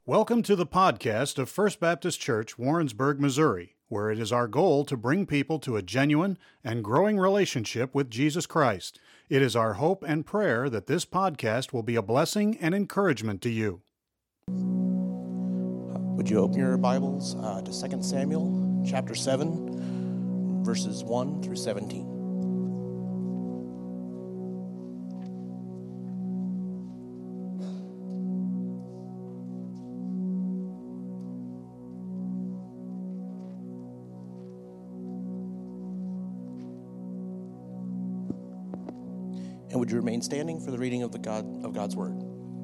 Welcome to the podcast of First Baptist Church, Warrensburg, Missouri, where it is our goal to bring people to a genuine and growing relationship with Jesus Christ. It is our hope and prayer that this podcast will be a blessing and encouragement to you. Would you open your Bibles to 2 Samuel chapter 7, verses 1 through 17. And would you remain standing for the reading of God's Word?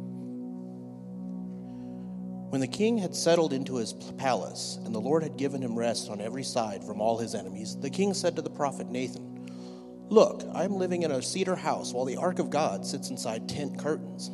When the king had settled into his palace, and the Lord had given him rest on every side from all his enemies, the king said to the prophet Nathan, "Look, I am living in a cedar house while the ark of God sits inside tent curtains."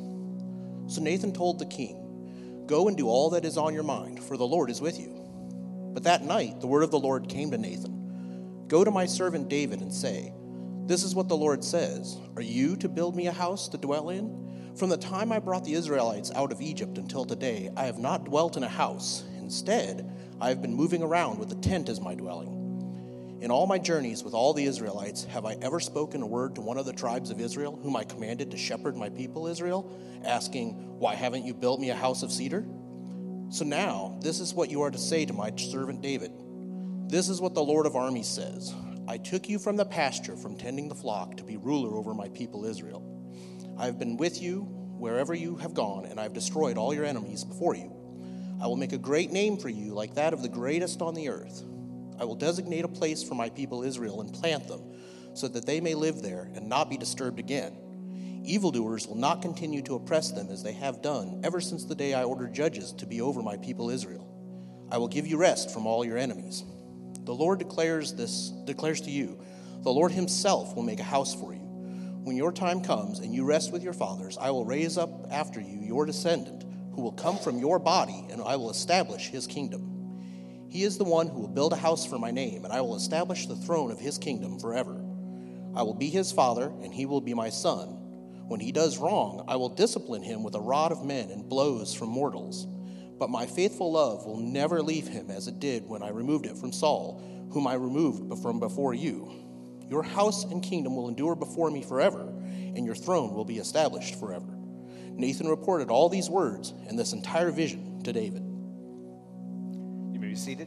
So Nathan told the king, "Go and do all that is on your mind, for the Lord is with you." But that night the word of the Lord came to Nathan, "Go to my servant David and say, 'This is what the Lord says, are you to build me a house to dwell in? From the time I brought the Israelites out of Egypt until today, I have not dwelt in a house. Instead, I have been moving around with a tent as my dwelling. In all my journeys with all the Israelites, have I ever spoken a word to one of the tribes of Israel, whom I commanded to shepherd my people Israel, asking, 'Why haven't you built me a house of cedar?' So now, this is what you are to say to my servant David. This is what the Lord of armies says. I took you from the pasture, from tending the flock, to be ruler over my people Israel. I have been with you wherever you have gone, and I have destroyed all your enemies before you. I will make a great name for you, like that of the greatest on the earth. I will designate a place for my people Israel and plant them, so that they may live there and not be disturbed again. Evildoers will not continue to oppress them as they have done ever since the day I ordered judges to be over my people Israel. I will give you rest from all your enemies. The Lord declares to you, the Lord himself will make a house for you. When your time comes and you rest with your fathers, I will raise up after you your descendant, who will come from your body, and I will establish his kingdom. He is the one who will build a house for my name, and I will establish the throne of his kingdom forever. I will be his father, and he will be my son. When he does wrong, I will discipline him with a rod of men and blows from mortals. But my faithful love will never leave him as it did when I removed it from Saul, whom I removed from before you. Your house and kingdom will endure before me forever, and your throne will be established forever." Nathan reported all these words and this entire vision to David. You may be seated.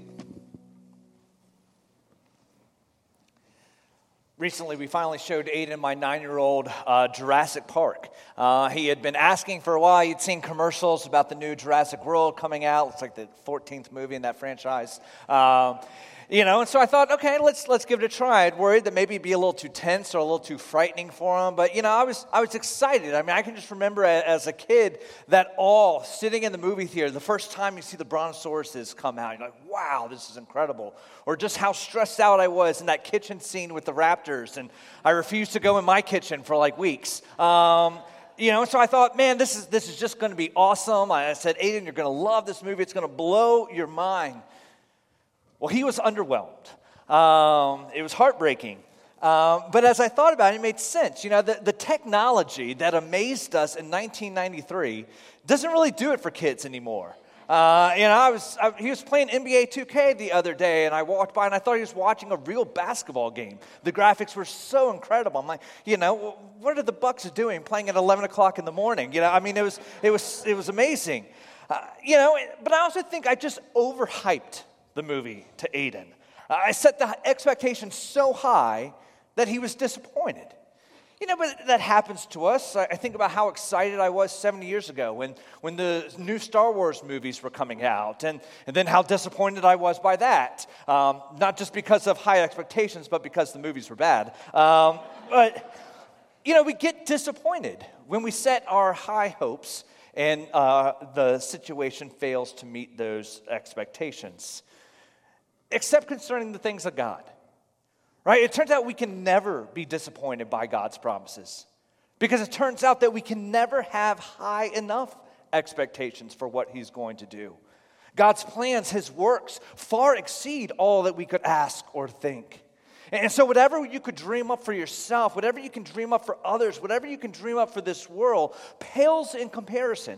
Recently, we finally showed Aiden, my 9-year-old, Jurassic Park. He had been asking for a while. He'd seen commercials about the new Jurassic World coming out. It's like the 14th movie in that franchise. And so I thought, okay, let's give it a try. I'd worried that maybe it'd be a little too tense or a little too frightening for him. But, I was excited. I mean, I can just remember as a kid that awe, sitting in the movie theater, the first time you see the brontosauruses come out, you're like, wow, this is incredible. Or just how stressed out I was in that kitchen scene with the raptors. And I refused to go in my kitchen for like weeks. So I thought, man, this is just going to be awesome. I said, Aiden, you're going to love this movie. It's going to blow your mind. Well, he was underwhelmed. It was heartbreaking. But as I thought about it, it made sense. The technology that amazed us in 1993 doesn't really do it for kids anymore. He was playing NBA 2K the other day, and I walked by, and I thought he was watching a real basketball game. The graphics were so incredible. I'm like, what are the Bucks doing playing at 11 o'clock in the morning? It was amazing. But I also think I just overhyped the movie to Aiden. I set the expectations so high that he was disappointed. But that happens to us. I think about how excited I was 70 years ago when the new Star Wars movies were coming out, and then how disappointed I was by that. Not just because of high expectations, but because the movies were bad. We get disappointed when we set our high hopes and the situation fails to meet those expectations. Except concerning the things of God, right? It turns out we can never be disappointed by God's promises, because it turns out that we can never have high enough expectations for what he's going to do. God's plans, his works, far exceed all that we could ask or think. And so whatever you could dream up for yourself, whatever you can dream up for others, whatever you can dream up for this world, pales in comparison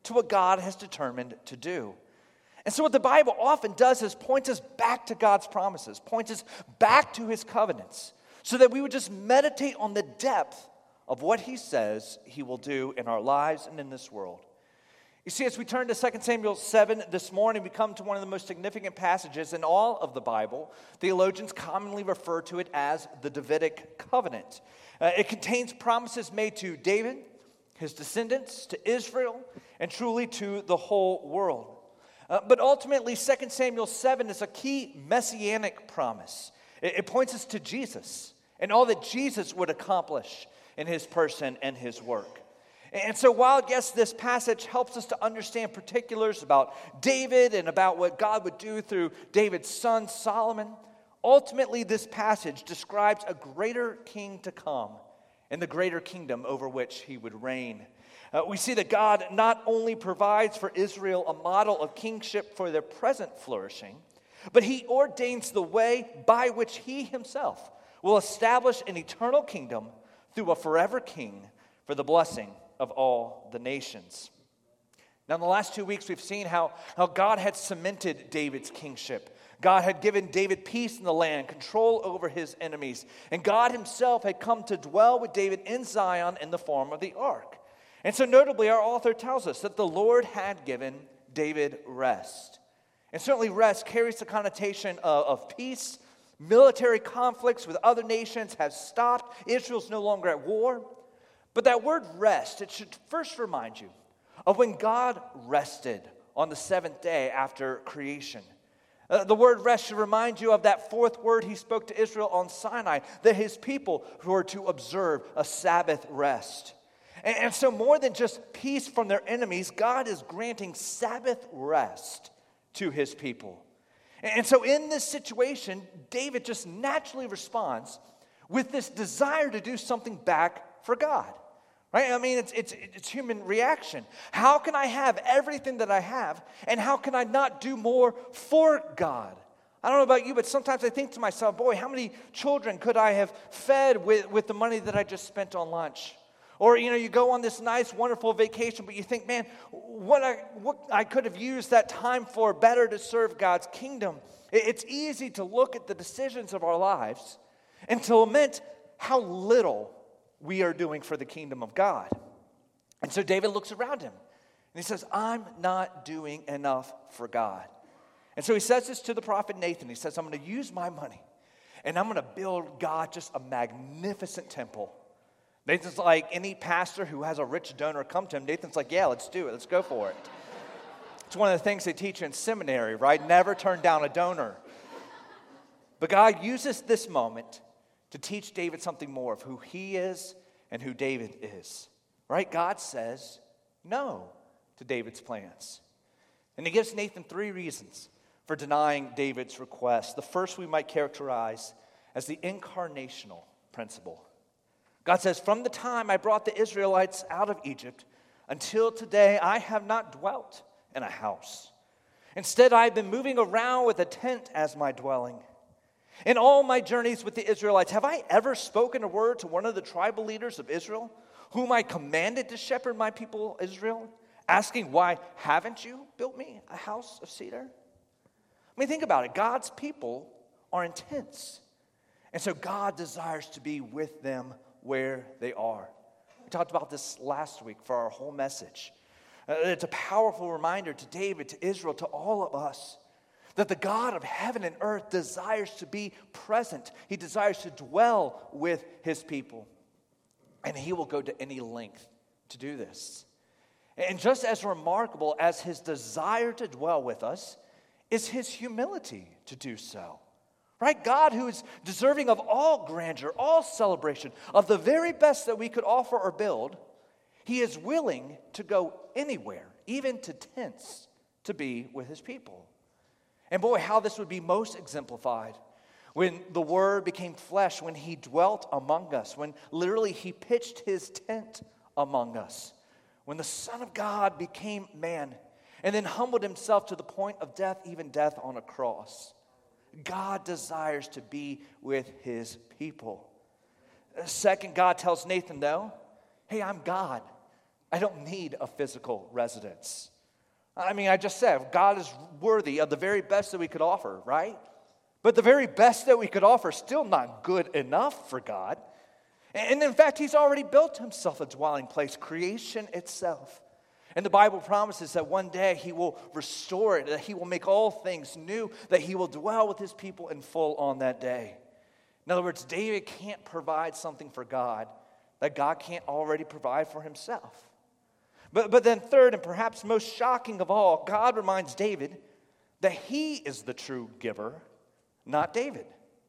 to what God has determined to do. And so what the Bible often does is points us back to God's promises, points us back to his covenants, so that we would just meditate on the depth of what he says he will do in our lives and in this world. You see, as we turn to 2 Samuel 7 this morning, we come to one of the most significant passages in all of the Bible. Theologians commonly refer to it as the Davidic covenant. It contains promises made to David, his descendants, to Israel, and truly to the whole world. But ultimately, 2 Samuel 7 is a key messianic promise. It points us to Jesus and all that Jesus would accomplish in his person and his work. And so while, yes, this passage helps us to understand particulars about David and about what God would do through David's son Solomon, ultimately this passage describes a greater king to come and the greater kingdom over which he would reign. We see that God not only provides for Israel a model of kingship for their present flourishing, but he ordains the way by which he himself will establish an eternal kingdom through a forever king for the blessing of all the nations. Now, in the last 2 weeks, we've seen how God had cemented David's kingship. God had given David peace in the land, control over his enemies, and God himself had come to dwell with David in Zion in the form of the ark. And so notably, our author tells us that the Lord had given David rest. And certainly rest carries the connotation of peace. Military conflicts with other nations have stopped. Israel's no longer at war. But that word rest, it should first remind you of when God rested on the seventh day after creation. The word rest should remind you of that fourth word he spoke to Israel on Sinai, that his people were to observe a Sabbath rest. And so more than just peace from their enemies, God is granting Sabbath rest to his people. And so in this situation, David just naturally responds with this desire to do something back for God. Right? I mean, it's human reaction. How can I have everything that I have, and how can I not do more for God? I don't know about you, but sometimes I think to myself, boy, how many children could I have fed with the money that I just spent on lunch? Or, you go on this nice, wonderful vacation, but you think, man, what I could have used that time for better to serve God's kingdom. It's easy to look at the decisions of our lives and to lament how little we are doing for the kingdom of God. And so David looks around him and he says, I'm not doing enough for God. And so he says this to the prophet Nathan. He says, I'm going to use my money and I'm going to build God just a magnificent temple. Nathan's like any pastor who has a rich donor come to him. Nathan's like, yeah, let's do it. Let's go for it. It's one of the things they teach in seminary, right? Never turn down a donor. But God uses this moment to teach David something more of who he is and who David is. Right? God says no to David's plans. And he gives Nathan 3 reasons for denying David's request. The first we might characterize as the incarnational principle. God says, from the time I brought the Israelites out of Egypt until today, I have not dwelt in a house. Instead, I have been moving around with a tent as my dwelling. In all my journeys with the Israelites, have I ever spoken a word to one of the tribal leaders of Israel, whom I commanded to shepherd my people Israel, asking, why haven't you built me a house of cedar? I mean, think about it. God's people are intense. And so God desires to be with them where they are. We talked about this last week for our whole message. It's a powerful reminder to David, to Israel, to all of us, that the God of heaven and earth desires to be present. He desires to dwell with his people. And he will go to any length to do this. And just as remarkable as his desire to dwell with us is his humility to do so. Right? God, who is deserving of all grandeur, all celebration, of the very best that we could offer or build, he is willing to go anywhere, even to tents, to be with his people. And boy, how this would be most exemplified when the Word became flesh, when he dwelt among us, when literally he pitched his tent among us, when the Son of God became man and then humbled himself to the point of death, even death on a cross. God desires to be with his people. Second, God tells Nathan, though, hey, I'm God. I don't need a physical residence. I mean, I just said, God is worthy of the very best that we could offer, right? But the very best that we could offer is still not good enough for God. And in fact, he's already built himself a dwelling place, creation itself. And the Bible promises that one day he will restore it, that he will make all things new, that he will dwell with his people in full on that day. In other words, David can't provide something for God that God can't already provide for himself. But then third, and perhaps most shocking of all, God reminds David that he is the true giver, not David.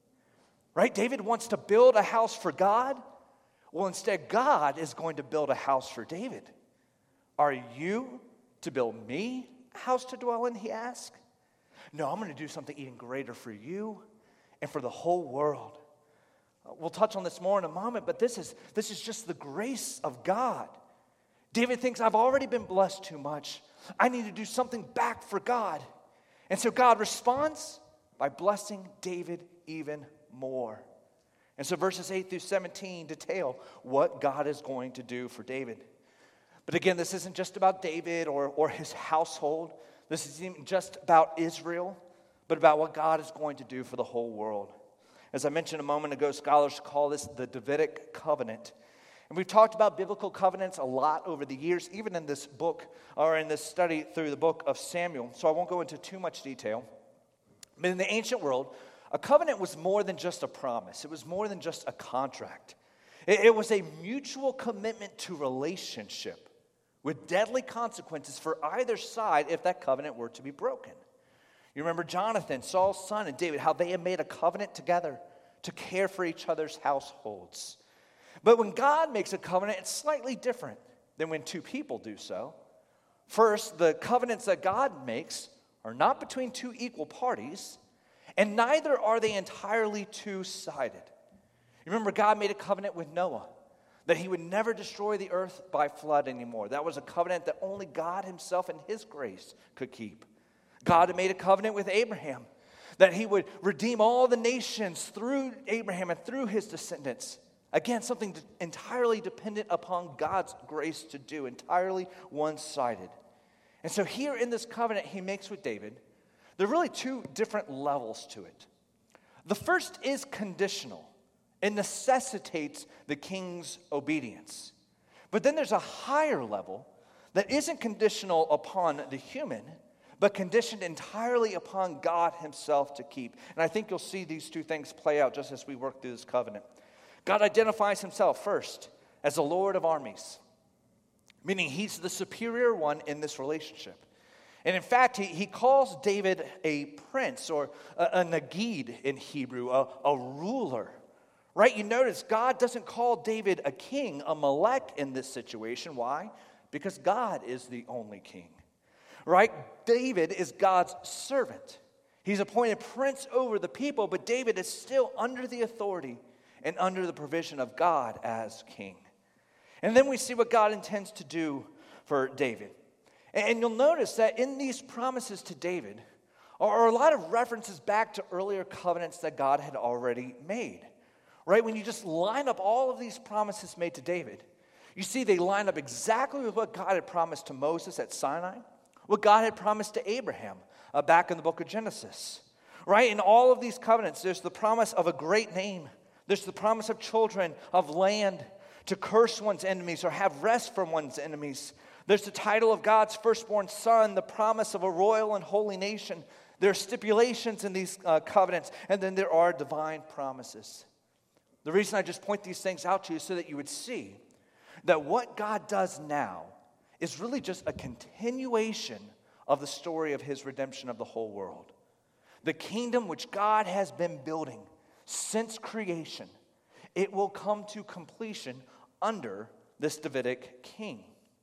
Right? David wants to build a house for God. Well, instead, God is going to build a house for David. Are you to build me a house to dwell in, he asked. No, I'm going to do something even greater for you and for the whole world. We'll touch on this more in a moment, but this is just the grace of God. David thinks, I've already been blessed too much. I need to do something back for God. And so God responds by blessing David even more. And so verses 8 through 17 detail what God is going to do for David. But again, this isn't just about David or his household. This isn't just about Israel, but about what God is going to do for the whole world. As I mentioned a moment ago, scholars call this the Davidic covenant. And we've talked about biblical covenants a lot over the years, even in this book, or in this study through the book of Samuel. So I won't go into too much detail. But in the ancient world, a covenant was more than just a promise. It was more than just a contract. It was a mutual commitment to relationship with deadly consequences for either side if that covenant were to be broken. You remember Jonathan, Saul's son, and David, how they had made a covenant together to care for each other's households. But when God makes a covenant, it's slightly different than when two people do so. First, the covenants that God makes are not between two equal parties, and neither are they entirely two-sided. You remember God made a covenant with Noah that he would never destroy the earth by flood anymore. That was a covenant that only God himself and his grace could keep. God had made a covenant with Abraham that he would redeem all the nations through Abraham and through his descendants. Again, something entirely dependent upon God's grace to do, entirely one-sided. And so here in this covenant he makes with David, there are really two different levels to it. The first is conditional. It necessitates the king's obedience. But then there's a higher level that isn't conditional upon the human, but conditioned entirely upon God himself to keep. And I think you'll see these two things play out just as we work through this covenant. God identifies himself first as the Lord of armies, meaning he's the superior one in this relationship. And in fact, he calls David a prince, or a nagid in Hebrew, a ruler. Right? You notice God doesn't call David a king, a melech in this situation. Why? Because God is the only king. Right? David is God's servant. He's appointed prince over the people, but David is still under the authority and under the provision of God as king. And then we see what God intends to do for David. And you'll notice that in these promises to David are a lot of references back to earlier covenants that God had already made. Right? When you just line up all of these promises made to David, you see they line up exactly with what God had promised to Moses at Sinai, what God had promised to Abraham back in the book of Genesis. Right? In all of these covenants, there's the promise of a great name. There's the promise of children, of land, to curse one's enemies or have rest from one's enemies. There's the title of God's firstborn son, the promise of a royal and holy nation. There are stipulations in these covenants, and then there are divine promises. The reason I just point these things out to you is so that you would see that what God does now is really just a continuation of the story of his redemption of the whole world. The kingdom which God has been building since creation, it will come to completion under this Davidic king.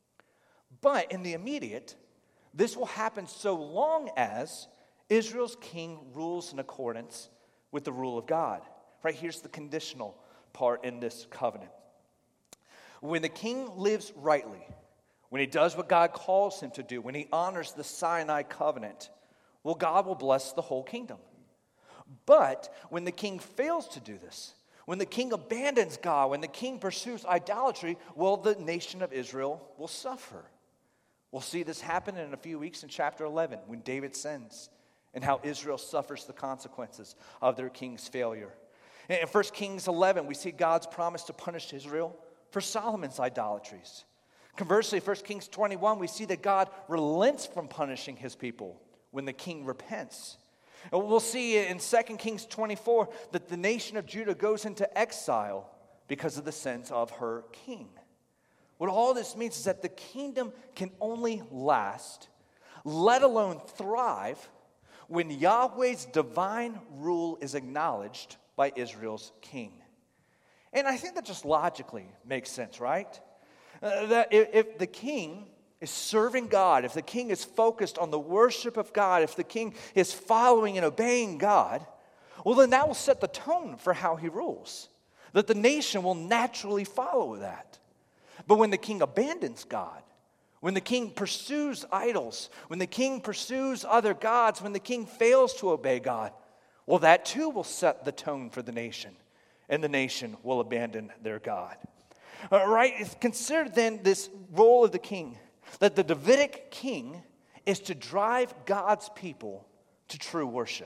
But in the immediate, this will happen so long as Israel's king rules in accordance with the rule of God. Right, here's the conditional part in this covenant. When the king lives rightly, when he does what God calls him to do, when he honors the Sinai covenant, well, God will bless the whole kingdom. But when the king fails to do this, when the king abandons God, when the king pursues idolatry, well, the nation of Israel will suffer. We'll see this happen in a few weeks in chapter 11 when David sins and how Israel suffers the consequences of their king's failure. In 1 Kings 11, we see God's promise to punish Israel for Solomon's idolatries. Conversely, 1 Kings 21, we see that God relents from punishing his people when the king repents. And we'll see in 2 Kings 24 that the nation of Judah goes into exile because of the sins of her king. What all this means is that the kingdom can only last, let alone thrive, when Yahweh's divine rule is acknowledged by Israel's king. And I think that just logically makes sense, right? That if the king is serving God, if the king is focused on the worship of God, if the king is following and obeying God, well, then that will set the tone for how he rules. That the nation will naturally follow that. But when the king abandons God, when the king pursues idols, when the king pursues other gods, when the king fails to obey God, well, that too will set the tone for the nation, and the nation will abandon their God. All right, consider then this role of the king, that the Davidic king is to drive God's people to true worship.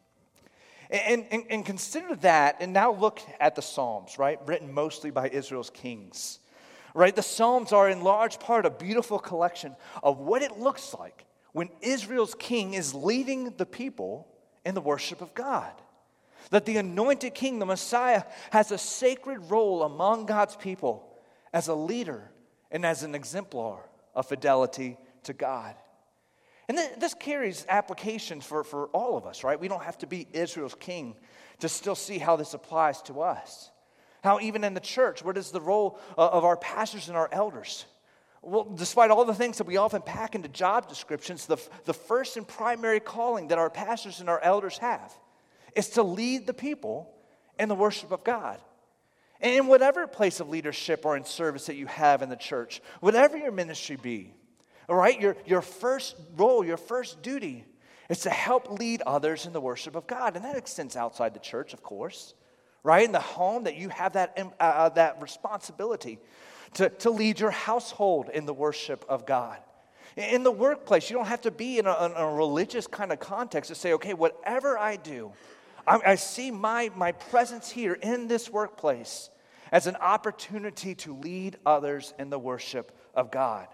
And consider that, and now look at the Psalms, right, written mostly by Israel's kings. Right, the Psalms are in large part a beautiful collection of what it looks like when Israel's king is leading the people in the worship of God. That the anointed king, the Messiah, has a sacred role among God's people as a leader and as an exemplar of fidelity to God. And this carries applications for all of us, right? We don't have to be Israel's king to still see how this applies to us. How even in the church, what is the role of our pastors and our elders? Well, despite all the things that we often pack into job descriptions, the first and primary calling that our pastors and our elders have is to lead the people in the worship of God. And in whatever place of leadership or in service that you have in the church, whatever your ministry be, all right, your first role, your first duty is to help lead others in the worship of God. And that extends outside the church, of course. Right, in the home, that you have that responsibility to lead your household in the worship of God. In the workplace, you don't have to be in a religious kind of context to say, okay, whatever I do, I see my presence here in this workplace as an opportunity to lead others in the worship of God.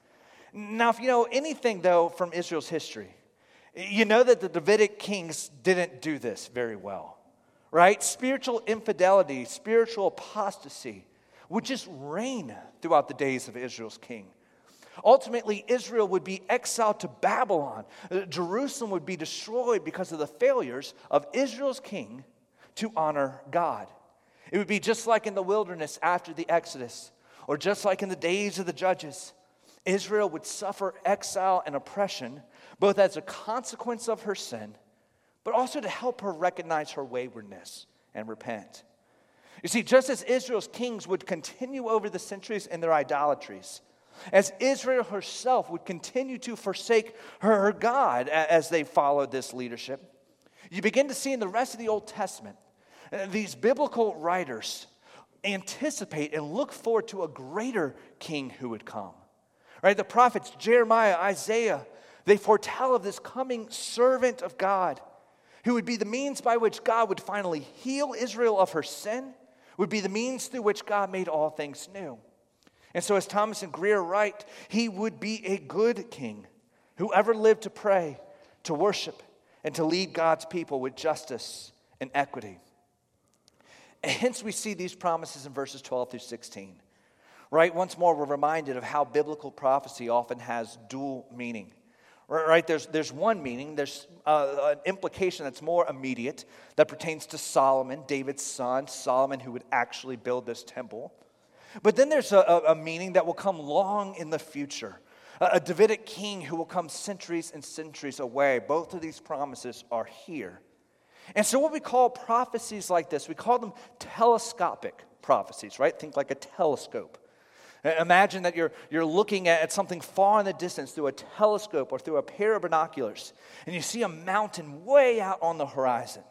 Now, if you know anything, though, from Israel's history, you know that the Davidic kings didn't do this very well. Right? Spiritual infidelity, spiritual apostasy would just reign throughout the days of Israel's king. Ultimately, Israel would be exiled to Babylon. Jerusalem would be destroyed because of the failures of Israel's king to honor God. It would be just like in the wilderness after the Exodus, or just like in the days of the judges. Israel would suffer exile and oppression, both as a consequence of her sin, but also to help her recognize her waywardness and repent. You see, just as Israel's kings would continue over the centuries in their idolatries, as Israel herself would continue to forsake her God as they followed this leadership, you begin to see in the rest of the Old Testament, these biblical writers anticipate and look forward to a greater king who would come. Right? The prophets Jeremiah, Isaiah, they foretell of this coming servant of God, who would be the means by which God would finally heal Israel of her sin, would be the means through which God made all things new. And so as Thomas and Greer write, he would be a good king who ever lived to pray, to worship, and to lead God's people with justice and equity. And hence we see these promises in verses 12 through 16. Right? Once more, we're reminded of how biblical prophecy often has dual meaning. Right, there's one meaning, there's an implication that's more immediate that pertains to Solomon, David's son, Solomon, who would actually build this temple. But then there's a meaning that will come long in the future, a Davidic king who will come centuries and centuries away. Both of these promises are here. And so what we call prophecies like this, we call them telescopic prophecies, right? Think like a telescope. Imagine that you're looking at something far in the distance through a telescope or through a pair of binoculars, and you see a mountain way out on the horizon.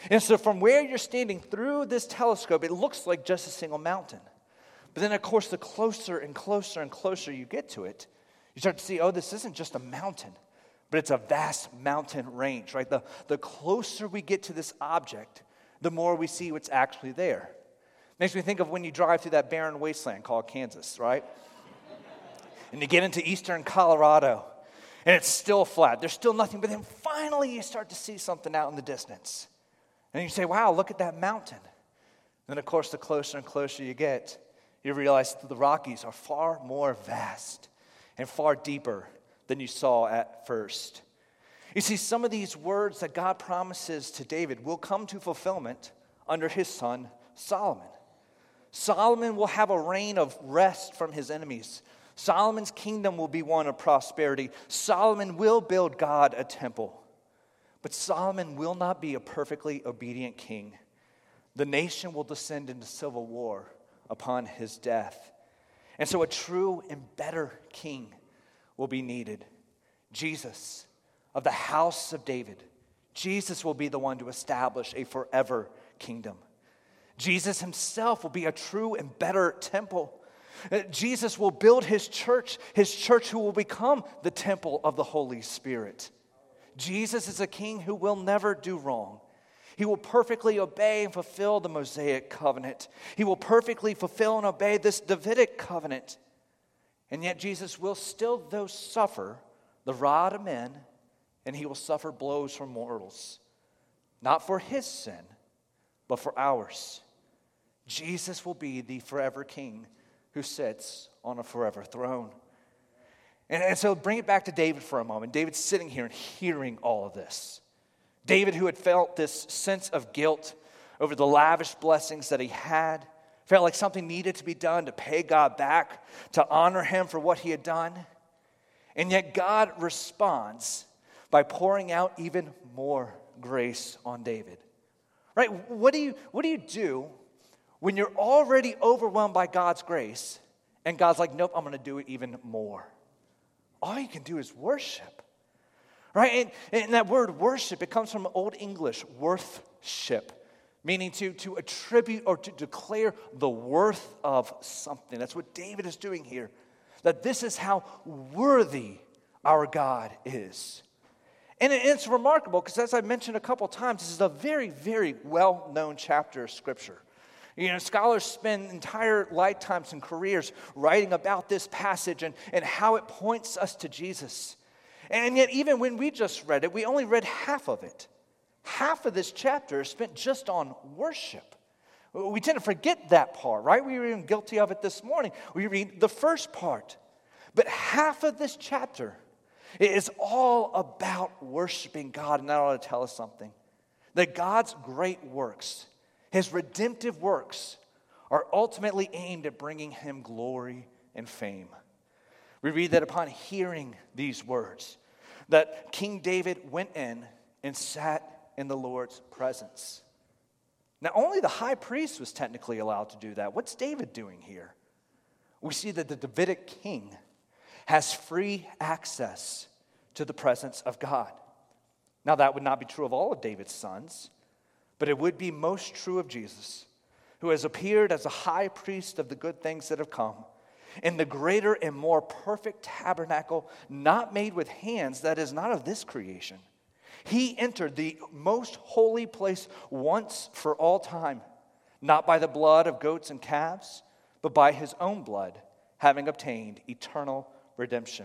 And so from where you're standing through this telescope, it looks like just a single mountain. But then, of course, the closer and closer and closer you get to it, you start to see, oh, this isn't just a mountain, but it's a vast mountain range, right? The closer we get to this object, the more we see what's actually there. Makes me think of when you drive through that barren wasteland called Kansas, right? And you get into eastern Colorado, and it's still flat. There's still nothing, but then finally you start to see something out in the distance. And you say, wow, look at that mountain. Then, of course, the closer and closer you get, you realize that the Rockies are far more vast and far deeper than you saw at first. You see, some of these words that God promises to David will come to fulfillment under his son Solomon. Solomon will have a reign of rest from his enemies. Solomon's kingdom will be one of prosperity. Solomon will build God a temple. But Solomon will not be a perfectly obedient king. The nation will descend into civil war upon his death. And so a true and better king will be needed. Jesus of the house of David. Jesus will be the one to establish a forever kingdom. Jesus himself will be a true and better temple. Jesus will build his church who will become the temple of the Holy Spirit. Jesus is a king who will never do wrong. He will perfectly obey and fulfill the Mosaic covenant. He will perfectly fulfill and obey this Davidic covenant. And yet Jesus will still, though, suffer the rod of men, and he will suffer blows from mortals. Not for his sin, but for ours. Jesus will be the forever king who sits on a forever throne. And so bring it back to David for a moment. David's sitting here and hearing all of this. David, who had felt this sense of guilt over the lavish blessings that he had, felt like something needed to be done to pay God back, to honor him for what he had done. And yet God responds by pouring out even more grace on David. Right? What do you do when you're already overwhelmed by God's grace and God's like, nope, I'm going to do it even more? All you can do is worship. Right? And that word worship, it comes from Old English, worthship, meaning to attribute or to declare the worth of something. That's what David is doing here. That this is how worthy our God is. And it's remarkable because, as I mentioned a couple times, this is a very, very well-known chapter of Scripture. You know, scholars spend entire lifetimes and careers writing about this passage and how it points us to Jesus. And yet, even when we just read it, we only read half of it. Half of this chapter is spent just on worship. We tend to forget that part, right? We were even guilty of it this morning. We read the first part. But half of this chapter is all about worshiping God. And that ought to tell us something. That God's great works, his redemptive works, are ultimately aimed at bringing him glory and fame. We read that upon hearing these words, that King David went in and sat in the Lord's presence. Now, only the high priest was technically allowed to do that. What's David doing here? We see that the Davidic king has free access to the presence of God. Now, that would not be true of all of David's sons, but it would be most true of Jesus, who has appeared as a high priest of the good things that have come, in the greater and more perfect tabernacle, not made with hands, that is not of this creation. He entered the most holy place once for all time, not by the blood of goats and calves, but by his own blood, having obtained eternal redemption.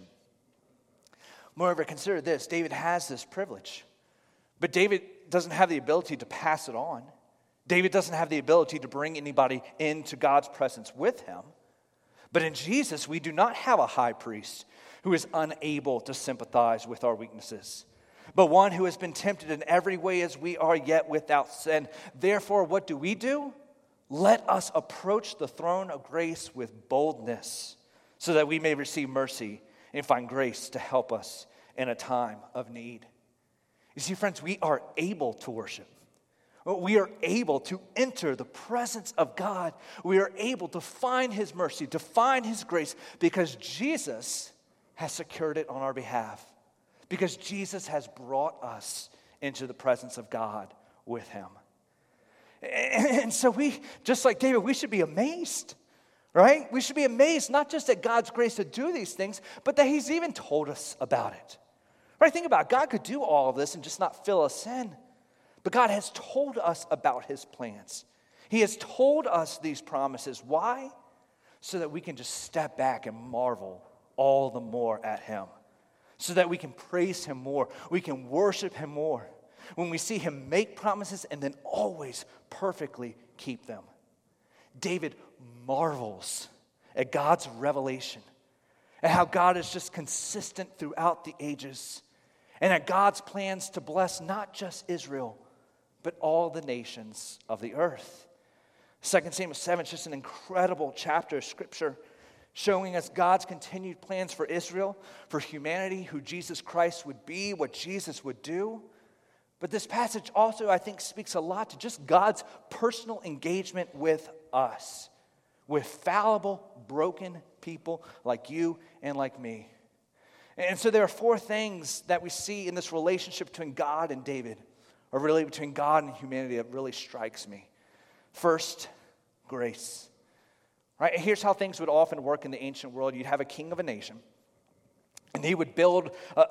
Moreover, consider this, David has this privilege, but David doesn't have the ability to pass it on. David doesn't have the ability to bring anybody into God's presence with him. But in Jesus, we do not have a high priest who is unable to sympathize with our weaknesses, but one who has been tempted in every way as we are, yet without sin. Therefore, what do? Let us approach the throne of grace with boldness, so that we may receive mercy and find grace to help us in a time of need. You see, friends, we are able to worship. We are able to enter the presence of God. We are able to find his mercy, to find his grace, because Jesus has secured it on our behalf. Because Jesus has brought us into the presence of God with him. And so we, just like David, we should be amazed, right? We should be amazed not just at God's grace to do these things, but that he's even told us about it. Right? Think about it. God could do all of this and just not fill us in. But God has told us about his plans. He has told us these promises. Why? So that we can just step back and marvel all the more at him. So that we can praise him more. We can worship him more. When we see him make promises and then always perfectly keep them. David marvels at God's revelation. At how God is just consistent throughout the ages. And at God's plans to bless not just Israel, but all the nations of the earth. 2 Samuel 7 is just an incredible chapter of Scripture showing us God's continued plans for Israel, for humanity, who Jesus Christ would be, what Jesus would do. But this passage also, I think, speaks a lot to just God's personal engagement with us, with fallible, broken people like you and like me. And so there are 4 things that we see in this relationship between God and David, or really between God and humanity, that really strikes me. First, grace. Right? Here's how things would often work in the ancient world. You'd have a king of a nation, and he would build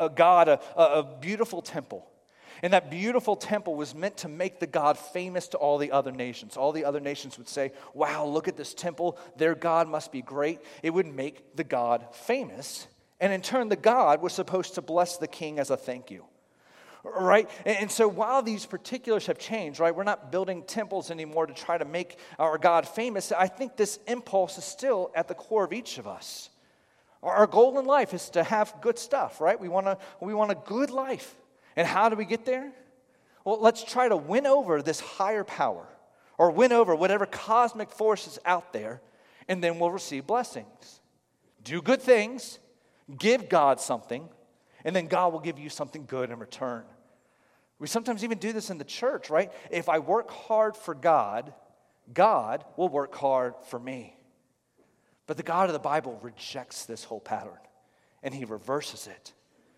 a beautiful temple. And that beautiful temple was meant to make the God famous to all the other nations. All the other nations would say, wow, look at this temple. Their God must be great. It would make the God famous. And in turn, the God was supposed to bless the king as a thank you. Right? And so while these particulars have changed, right, we're not building temples anymore to try to make our God famous. I think this impulse is still at the core of each of us. Our goal in life is to have good stuff, right? We want a good life. And how do we get there? Well, let's try to win over this higher power or win over whatever cosmic force is out there, and then we'll receive blessings. Do good things, give God something, and then God will give you something good in return. We sometimes even do this in the church, right? If I work hard for God, God will work hard for me. But the God of the Bible rejects this whole pattern, and he reverses it.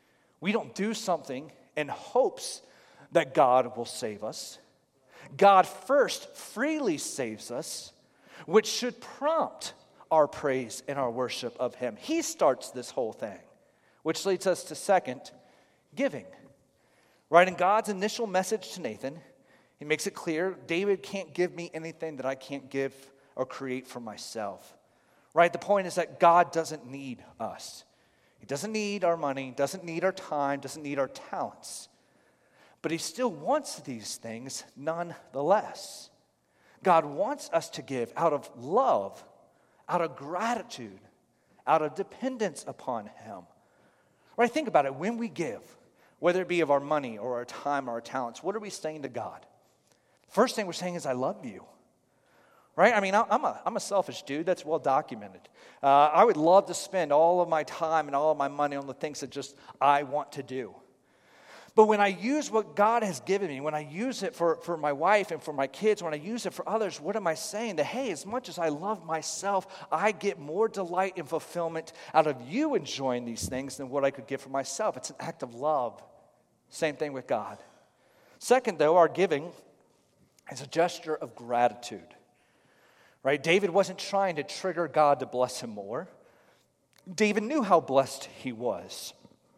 We don't do something in hopes that God will save us. God first freely saves us, which should prompt our praise and our worship of him. He starts this whole thing, which leads us to second, giving. Right, in God's initial message to Nathan, he makes it clear, David can't give me anything that I can't give or create for myself. Right, the point is that God doesn't need us. He doesn't need our money, doesn't need our time, doesn't need our talents. But he still wants these things nonetheless. God wants us to give out of love, out of gratitude, out of dependence upon him. Right, think about it. When we give, whether it be of our money or our time or our talents, what are we saying to God? First thing we're saying is, I love you. Right? I mean, I'm a selfish dude. That's well documented. I would love to spend all of my time and all of my money on the things that just I want to do. But when I use what God has given me, when I use it for my wife and for my kids, when I use it for others, what am I saying? That, hey, as much as I love myself, I get more delight and fulfillment out of you enjoying these things than what I could give for myself. It's an act of love. Same thing with God. Second, though, our giving is a gesture of gratitude. Right? David wasn't trying to trigger God to bless him more. David knew how blessed he was.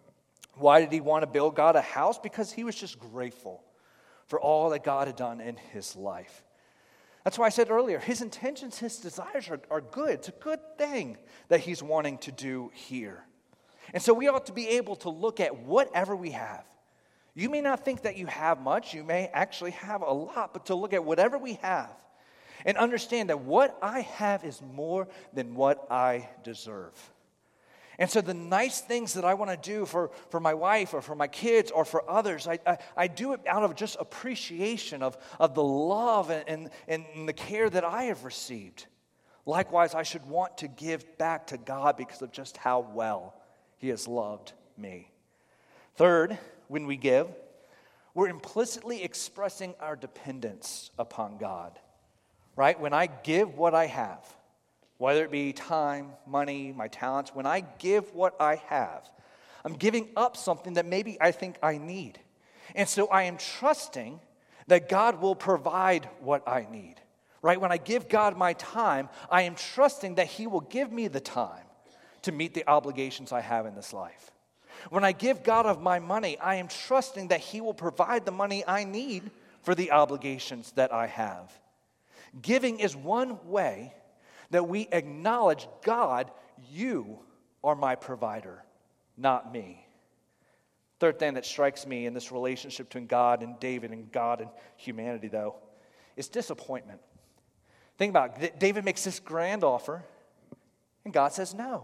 Why did he want to build God a house? Because he was just grateful for all that God had done in his life. That's why I said earlier, his intentions, his desires are good. It's a good thing that he's wanting to do here. And so we ought to be able to look at whatever we have. You may not think that you have much. You may actually have a lot. But to look at whatever we have and understand that what I have is more than what I deserve. And so the nice things that I want to do for my wife or for my kids or for others, I do it out of just appreciation of the love and the care that I have received. Likewise, I should want to give back to God because of just how well he has loved me. Third, when we give, we're implicitly expressing our dependence upon God. Right? When I give what I have, whether it be time, money, my talents, when I give what I have, I'm giving up something that maybe I think I need. And so I am trusting that God will provide what I need, right? When I give God my time, I am trusting that He will give me the time to meet the obligations I have in this life. When I give God of my money, I am trusting that He will provide the money I need for the obligations that I have. Giving is one way that we acknowledge, God, you are my provider, not me. Third thing that strikes me in this relationship between God and David and God and humanity, though, is disappointment. Think about it. David makes this grand offer, and God says no.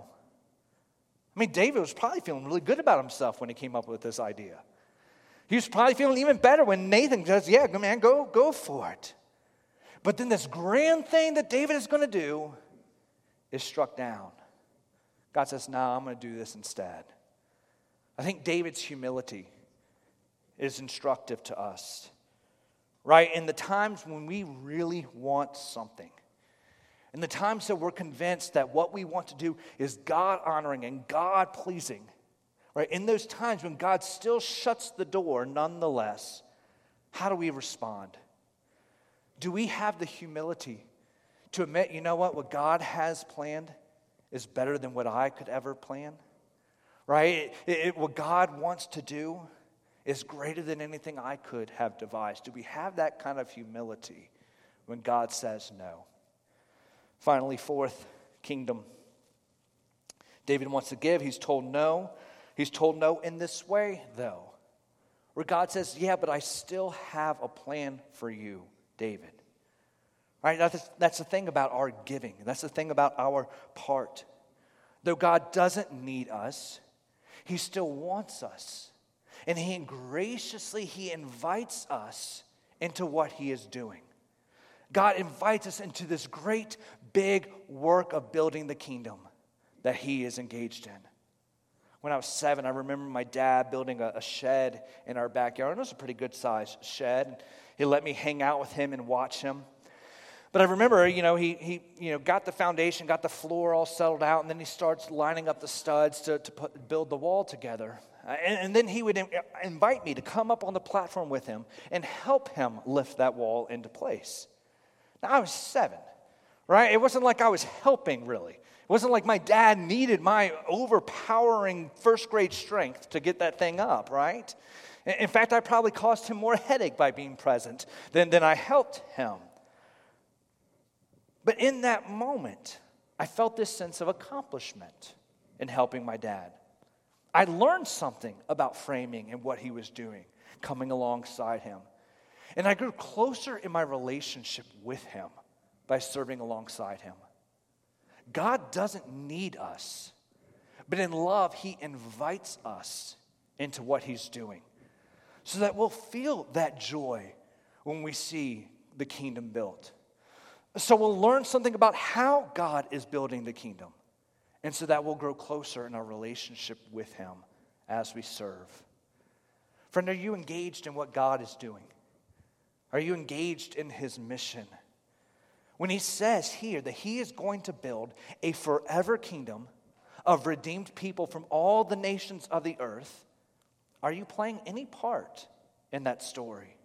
I mean, David was probably feeling really good about himself when he came up with this idea. He was probably feeling even better when Nathan says, yeah, man, go for it. But then this grand thing that David is going to do is struck down. God says, no, I'm going to do this instead. I think David's humility is instructive to us, right? In the times when we really want something, in the times that we're convinced that what we want to do is God-honoring and God-pleasing, right? In those times when God still shuts the door nonetheless, how do we respond? Do we have the humility to admit, you know what God has planned is better than what I could ever plan? Right? What God wants to do is greater than anything I could have devised. Do we have that kind of humility when God says no? Finally, fourth, kingdom. David wants to give. He's told no. He's told no in this way, though, where God says, yeah, but I still have a plan for you, David. Right? That's the thing about our giving. That's the thing about our part. Though God doesn't need us, He still wants us. And He invites us into what He is doing. God invites us into this great, big work of building the kingdom that He is engaged in. When I was 7, I remember my dad building a shed in our backyard. It was a pretty good-sized shed. He let me hang out with him and watch him. But I remember, he got the foundation, got the floor all settled out, and then he starts lining up the studs to build the wall together. And then he would invite me to come up on the platform with him and help him lift that wall into place. Now, I was 7, right? It wasn't like I was helping, really. It wasn't like my dad needed my overpowering first-grade strength to get that thing up, right? In fact, I probably caused him more headache by being present than I helped him. But in that moment, I felt this sense of accomplishment in helping my dad. I learned something about framing and what he was doing, coming alongside him. And I grew closer in my relationship with him by serving alongside him. God doesn't need us, but in love, He invites us into what He's doing so that we'll feel that joy when we see the kingdom built. So we'll learn something about how God is building the kingdom, and so that we'll grow closer in our relationship with Him as we serve. Friend, are you engaged in what God is doing? Are you engaged in His mission? When He says here that He is going to build a forever kingdom of redeemed people from all the nations of the earth, are you playing any part in that story?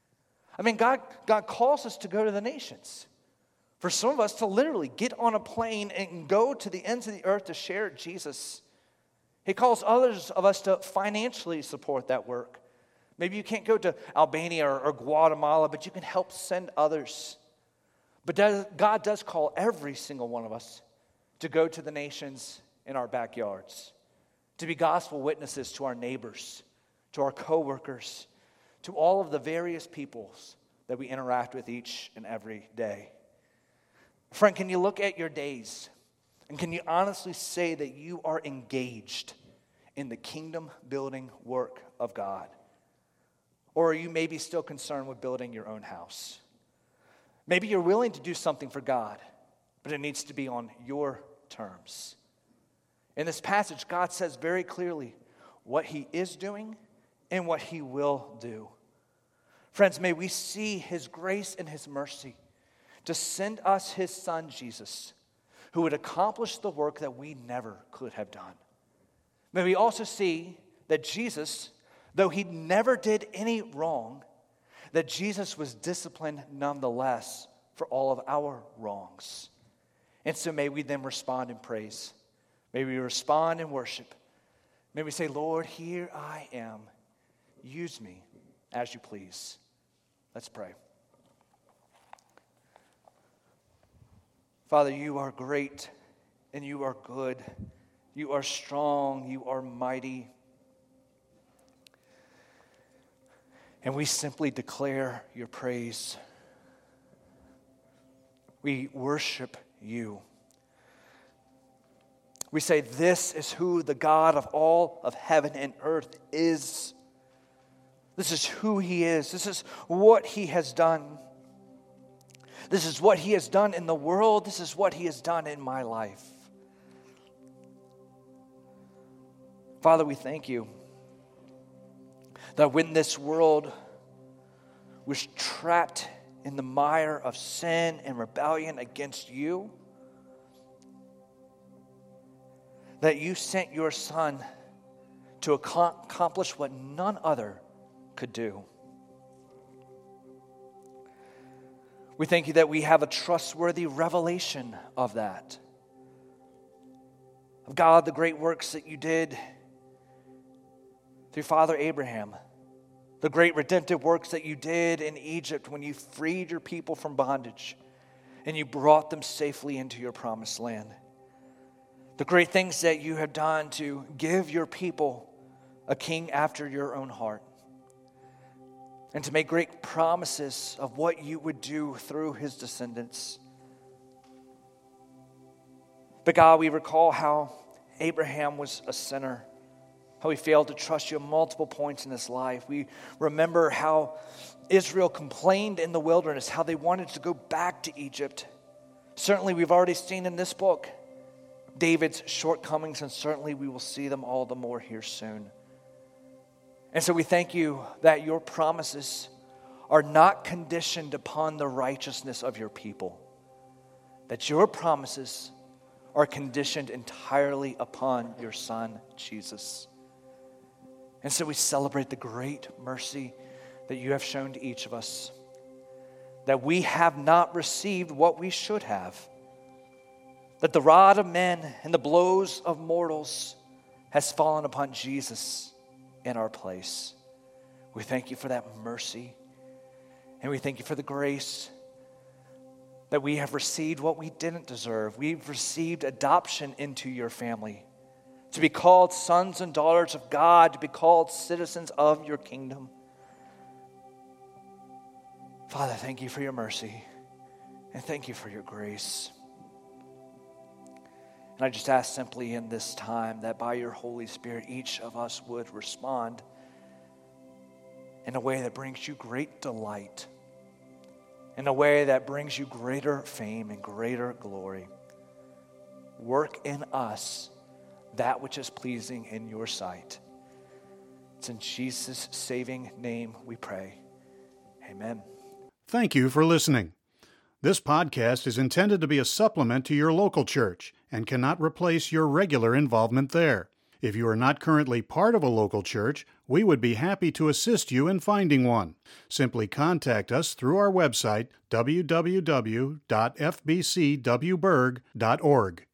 I mean, God calls us to go to the nations. For some of us to literally get on a plane and go to the ends of the earth to share Jesus. He calls others of us to financially support that work. Maybe you can't go to Albania or Guatemala, but you can help send others. But God does call every single one of us to go to the nations in our backyards, to be gospel witnesses to our neighbors, to our coworkers, to all of the various peoples that we interact with each and every day. Friend, can you look at your days and can you honestly say that you are engaged in the kingdom-building work of God? Or are you maybe still concerned with building your own house? Maybe you're willing to do something for God, but it needs to be on your terms. In this passage, God says very clearly what He is doing and what He will do. Friends, may we see His grace and His mercy to send us His Son, Jesus, who would accomplish the work that we never could have done. May we also see that Jesus, though He never did any wrong, that Jesus was disciplined nonetheless for all of our wrongs. And so may we then respond in praise. May we respond in worship. May we say, Lord, here I am. Use me as you please. Let's pray. Father, you are great and you are good. You are strong. You are mighty. And we simply declare your praise. We worship you. We say, this is who the God of all of heaven and earth is. This is who he is. This is what he has done. This is what he has done in the world. This is what he has done in my life. Father, we thank you that when this world was trapped in the mire of sin and rebellion against you, that you sent your Son to accomplish what none other could do. We thank you that we have a trustworthy revelation of that. Of God, the great works that you did through Father Abraham, the great redemptive works that you did in Egypt when you freed your people from bondage and you brought them safely into your promised land. The great things that you have done to give your people a king after your own heart, and to make great promises of what you would do through his descendants. But God, we recall how Abraham was a sinner, how he failed to trust you at multiple points in his life. We remember how Israel complained in the wilderness, how they wanted to go back to Egypt. Certainly we've already seen in this book David's shortcomings, and certainly we will see them all the more here soon. And so we thank you that your promises are not conditioned upon the righteousness of your people, that your promises are conditioned entirely upon your Son, Jesus. And so we celebrate the great mercy that you have shown to each of us, that we have not received what we should have, that the rod of men and the blows of mortals has fallen upon Jesus in our place. We thank you for that mercy, and we thank you for the grace that we have received what we didn't deserve. We've received adoption into your family, to be called sons and daughters of God, to be called citizens of your kingdom. Father, thank you for your mercy, and thank you for your grace. And I just ask simply in this time that by your Holy Spirit, each of us would respond in a way that brings you great delight, in a way that brings you greater fame and greater glory. Work in us that which is pleasing in your sight. It's in Jesus' saving name we pray. Amen. Thank you for listening. This podcast is intended to be a supplement to your local church and cannot replace your regular involvement there. If you are not currently part of a local church, we would be happy to assist you in finding one. Simply contact us through our website, www.fbcwburg.org.